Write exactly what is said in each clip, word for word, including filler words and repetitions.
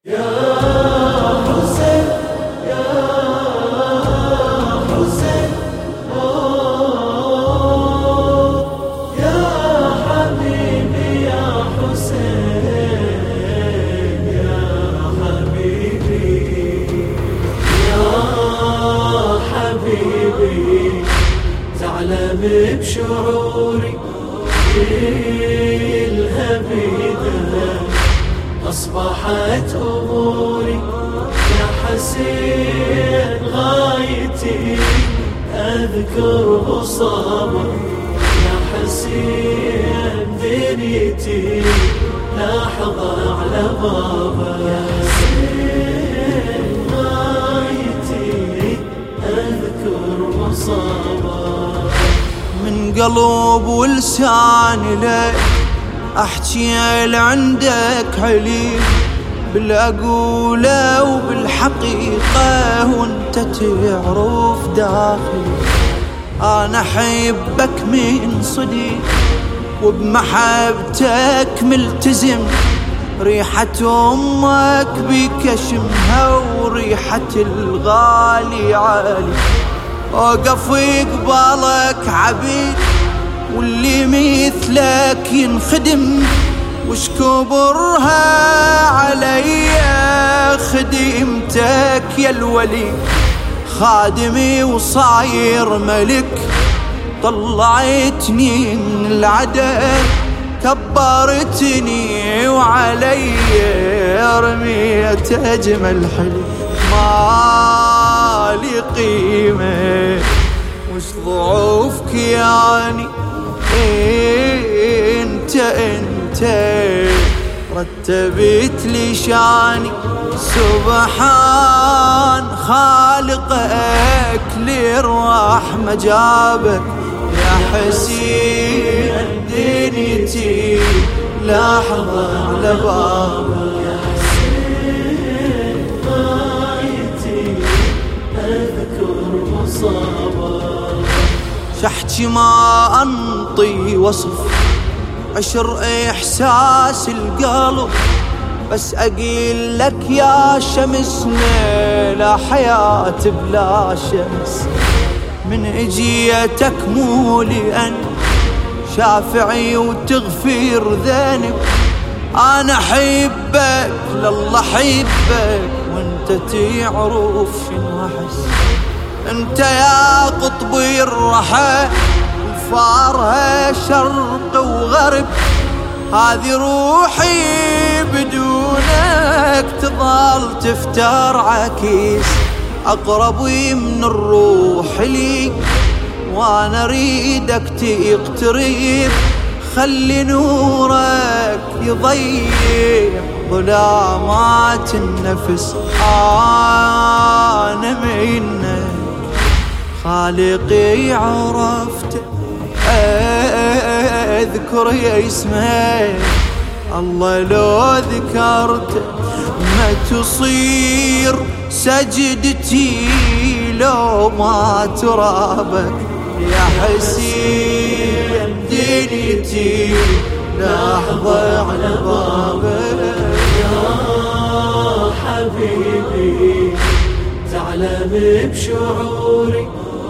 يا حسين يا حسين أوه يا حبيبي يا حسين يا حبيبي يا حبيبي تعلم بشعوري الهبيدة أصبحت أموري يا حسين غايتي أذكر مصابك يا حسين دنيتي لاحظة على بابك يا حسين غايتي أذكر مصابك من قلب ولسان لك احكي عندك علي بالاقوله وبالحقيقه وانت تعرف داخلي انا احبك من صدق وبمحبتك ملتزم ريحة امك بك اشمها وريحة الغالي عالي اوقف قبالك عبيد واللي مثلك ينخدم وش كبرها علي خدمتك يا الولي خادمي وصاير ملك طلعتني من العدل كبرتني وعلي رميت أجمل حلي ما لي قيمة وش ضعفك يعني انت انت رتبت لي شاني سبحان خالقك للراح مجابك يا حسين دنيتي لاحظة على بابك يا حسين غايتي أذكر مصابك شحكي ما أنطي وصف عشر إحساس القلب بس أقول لك يا شمسنا لا حياة بلا شمس من إجيتك مو لأن شافعي وتغفر ذنب أنا أحبك لله أحبك وانت تعرف شنو أحس انت يا قطبي الرحى الفارها شرق وغرب هذه روحي بدونك تظل تفتر عكيس اقربي من الروح لي وانا اريدك تقترب خلي نورك يضيق ظلامات النفس انا منك خالقي عرفت اذكر يا اسمه الله لو ذكرت ما تصير سجدتي لو ما ترابك يا حسين دنيتي لحظة على بابك يا حبيبي تعلم بشعوري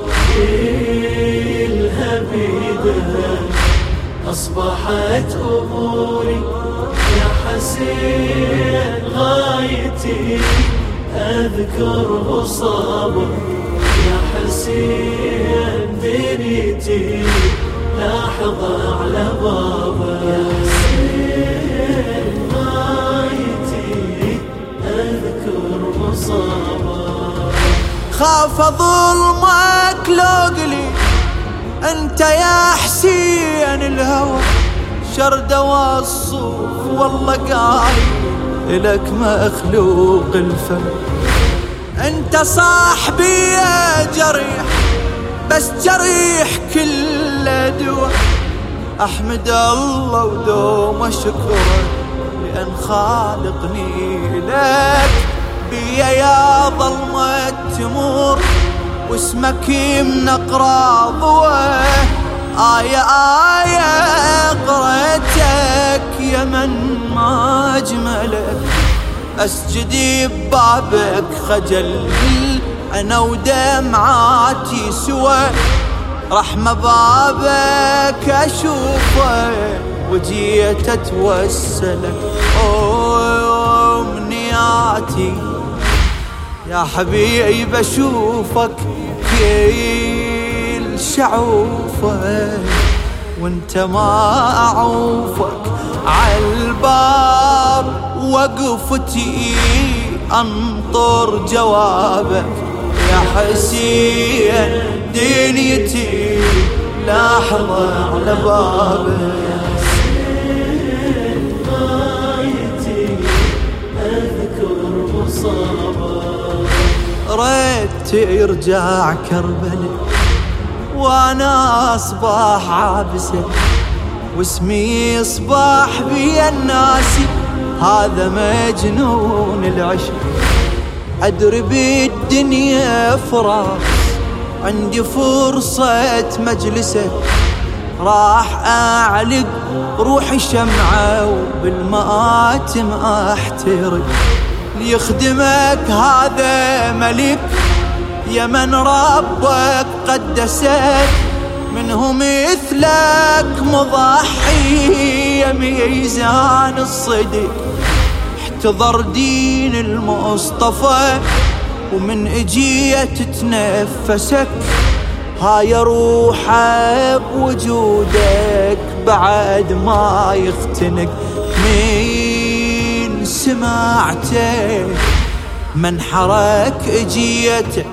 الهبيدة أصبحت أموري يا حسين غايتي أذكر مصابك يا حسين دنيتي لاحظة على بابك يا حسين غايتي أذكر مصابك خاف ظلمك لوقلي انت يا حسين الهوى شرد والصوف والله قايل لك مخلوق الفم انت صاحبي يا جريح بس جريح كل دواء احمد الله ودوم شكره لان خالقني لك بيا يا ظلمة تمور واسمك يمنقرا ضوء آية آية قرأتك يا من ما أجملك أسجد ببابك خجل أنا ودمعاتي سوى، رحمة بابك أشوفه وجيت أتوسلك. أمنياتي يا حبيب أشوفك كل شعوفه، وانت ما أعوفك عالباب وقفتي أنطر جوابك. يا حسين دنيتي لحظة على بابك. يا حسين غايتي أذكر مصابك. ريت يرجع كربلاء وانا اصبح عابسه، واسمي صباح بي الناس هذا مجنون العشق. ادري بالدنيا فراس عندي فرصة مجلسه، راح اعلق روحي شمعة وبالمآتم احترق. ليخدمك هذا ملك يا من ربك قدسك، منه مثلك مضحي يا ميزان الصدق. احتضر دين المصطفى ومن اجيت تتنفسك، هاي روحه بوجودك بعد ما يختنق. مين سمعته من حرك اجيته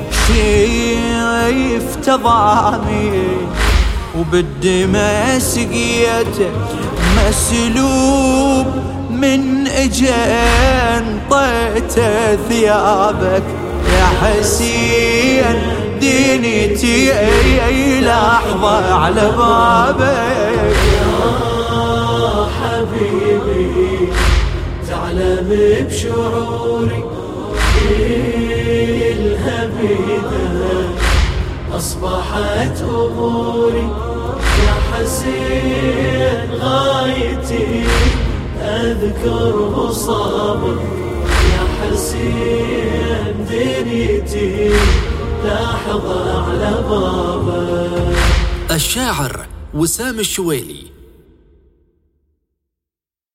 شيف تضامي، وبالدماء سقيته مسلوب من اجان طيته ثيابك. يا حسين دنيتي اي لحظة على بابك. يا حبيبي تعلم بشعوري الهبيدة أصبحت أموري. يا حسين غايتي أذكر مصابك. يا حسين دنيتي لحظة على بابك. الشاعر وسام الشويلي.